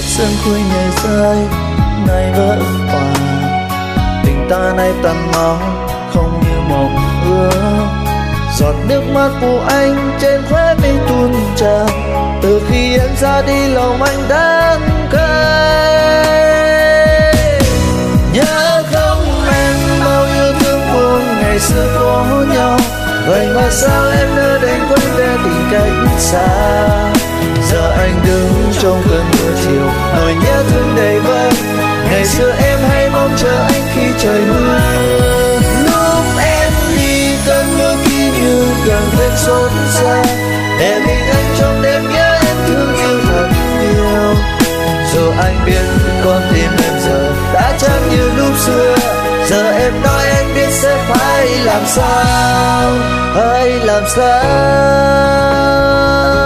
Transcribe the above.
sương khuya ngày rơi nay vỡ hòa, tình ta nay tàn máu không như mộng ước. Giọt nước mắt của anh trên khóe mi tuôn tràn, từ khi em ra đi lòng anh đắng cay. Nhớ không em bao yêu thương buồn ngày xưa có nhau, vậy mà sao em nỡ đành quay về tình cách xa. Giờ anh đứng trong cơn mưa chiều, nỗi nhớ thương đầy vơi. Ngày xưa em hay mong chờ anh khi trời mưa. Lúc em đi cơn mưa kia như càng thêm xót xa, em bị anh trong đêm nhớ em thương yêu thật nhiều. Dù anh biết con tim em giờ đã chẳng như lúc xưa, giờ em nói anh biết sẽ phải làm sao, hãy làm sao.